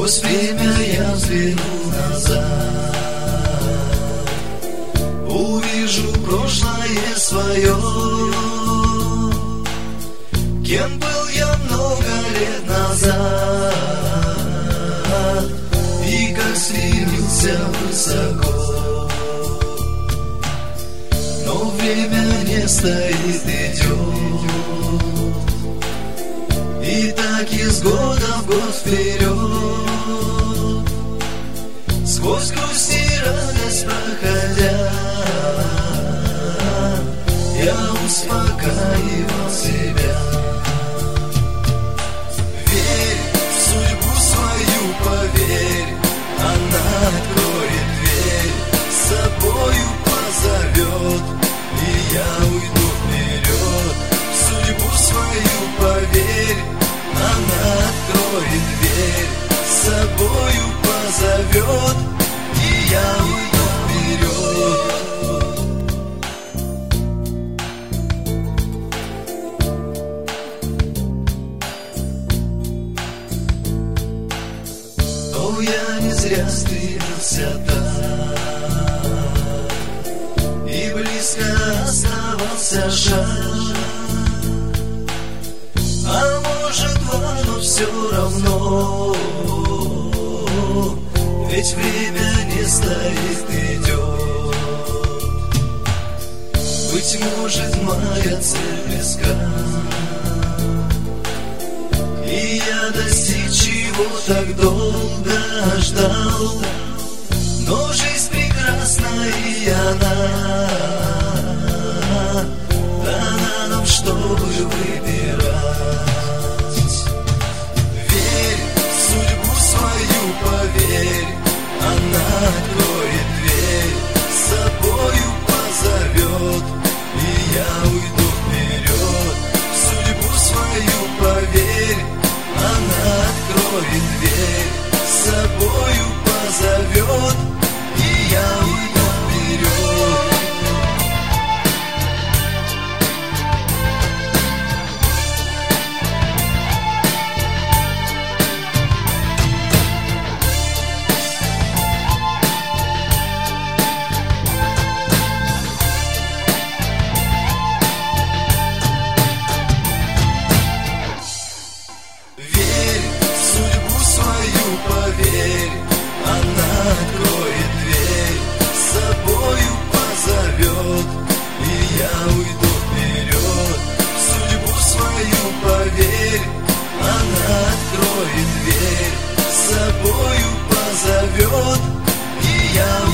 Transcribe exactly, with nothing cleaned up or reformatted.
Сквозь время я взгляну назад, увижу прошлое свое. Кем был я много лет назад, и как стремился высоко. Но время не стоит, идет, и так из года в год вперед. Сквозь грусть и радость проходя, я успокаивал себя. Верь в судьбу свою, поверь, она откроет дверь, с собою позовет, и я уйду вперед. В судьбу свою поверь, она откроет дверь, с собою позовет, и я уйду вперед. Но я не зря стремился так, и близко оставался шаг. А может, два, но все равно, ведь время не стоит, идет. Быть может, моя цель близка, и я достичь его так долго ждал. Но жизнь прекрасна, и она дана нам, чтобы выбирать. Верь в судьбу свою, поверь, она откроет дверь, с собою позовет, и я уйду вперед. В судьбу свою поверь, она откроет дверь, с собою позовет, и я уйду вперед. Поверь, она откроет дверь, с собою позовет, и я уйду вперед. В судьбу свою поверь, она откроет дверь, с собою позовет, и я